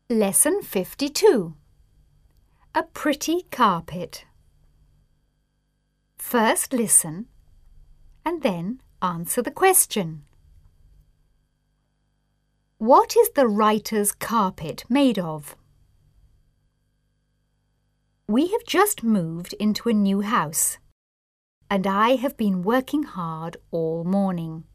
Lesson 52. A pretty carpet. First listen and then answer the question. What is the writer's carpet made of? We have just moved into a new house, and I have been working hard all morning.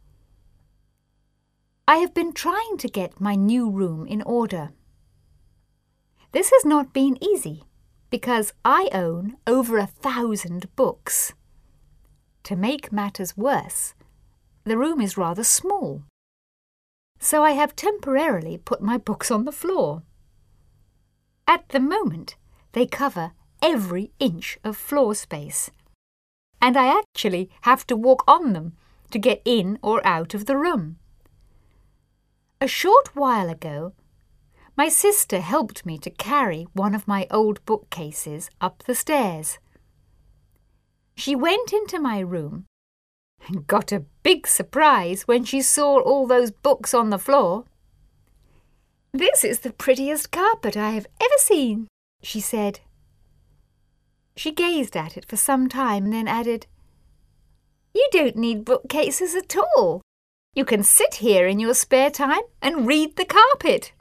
I have been trying to get my new room in order. This has not been easy because I own over 1,000 books. To make matters worse, the room is rather small, so I have temporarily put my books on the floor. At the moment, they cover every inch of floor space, and I actually have to walk on them to get in or out of the room. A short while ago, my sister helped me to carry one of my old bookcases up the stairs. She went into my room and got a big surprise when she saw all those books on the floor. "This is the prettiest carpet I have ever seen," she said. She gazed at it for some time and then added, "You don't need bookcases at all. You can sit here in your spare time and read the carpet."